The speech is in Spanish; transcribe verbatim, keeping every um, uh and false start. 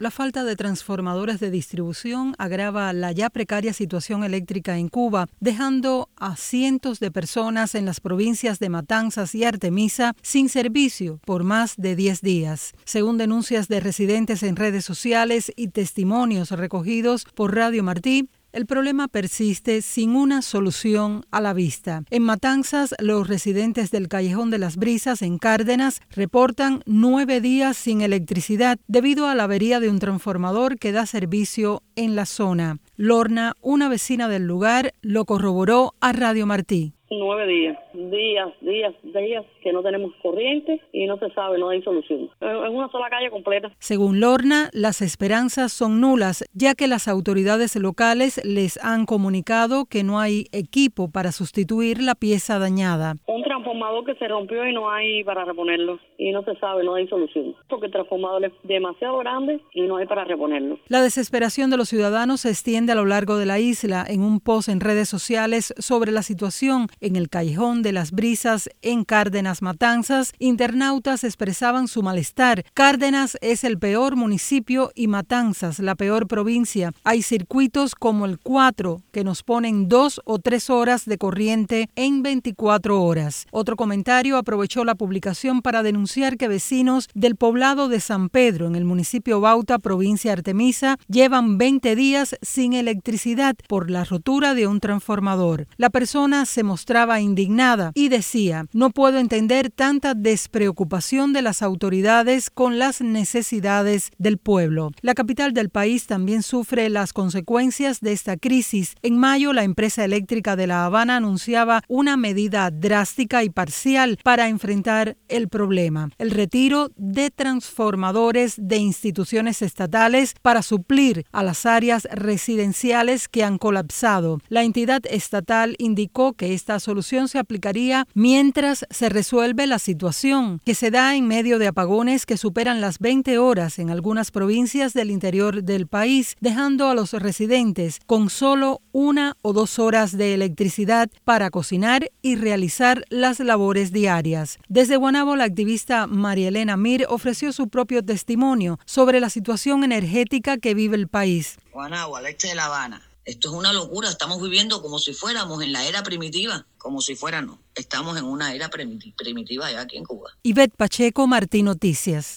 La falta de transformadores de distribución agrava la ya precaria situación eléctrica en Cuba, dejando a cientos de personas en las provincias de Matanzas y Artemisa sin servicio por más de diez días. Según denuncias de residentes en redes sociales y testimonios recogidos por Radio Martí, el problema persiste sin una solución a la vista. En Matanzas, los residentes del Callejón de las Brisas, en Cárdenas, reportan nueve días sin electricidad debido a la avería de un transformador que da servicio en la zona. Lorna, una vecina del lugar, lo corroboró a Radio Martí. Nueve días, días, días, días que no tenemos corriente y no se sabe, no hay solución. En una sola calle completa. Según Lorna, las esperanzas son nulas, ya que las autoridades locales les han comunicado que no hay equipo para sustituir la pieza dañada. Un transformador que se rompió y no hay para reponerlo. Y no se sabe, no hay solución. Porque el transformador es demasiado grande y no hay para reponerlo. La desesperación de los ciudadanos se extiende a lo largo de la isla. En un post en redes sociales sobre la situación en el Callejón de las Brisas, en Cárdenas, Matanzas, internautas expresaban su malestar. Cárdenas es el peor municipio y Matanzas la peor provincia. Hay circuitos como el cuatro que nos ponen dos o tres horas de corriente en veinticuatro horas. Otro comentario aprovechó la publicación para denunciar que vecinos del poblado de San Pedro, en el municipio Bauta, provincia Artemisa, llevan veinte días sin electricidad por la rotura de un transformador. La persona se mostró Mostraba indignada y decía: no puedo entender tanta despreocupación de las autoridades con las necesidades del pueblo. La capital del país también sufre las consecuencias de esta crisis. En mayo, la empresa eléctrica de La Habana anunciaba una medida drástica y parcial para enfrentar el problema: el retiro de transformadores de instituciones estatales para suplir a las áreas residenciales que han colapsado. La entidad estatal indicó que esta solución se aplicaría mientras se resuelve la situación, que se da en medio de apagones que superan las veinte horas en algunas provincias del interior del país, dejando a los residentes con solo una o dos horas de electricidad para cocinar y realizar las labores diarias. Desde Guanabo, la activista María Elena Mir ofreció su propio testimonio sobre la situación energética que vive el país. Guanabo, al este de La Habana. Esto es una locura, estamos viviendo como si fuéramos en la era primitiva, como si fuera no, estamos en una era primitiva ya aquí en Cuba. Ivette Pacheco, Martí Noticias.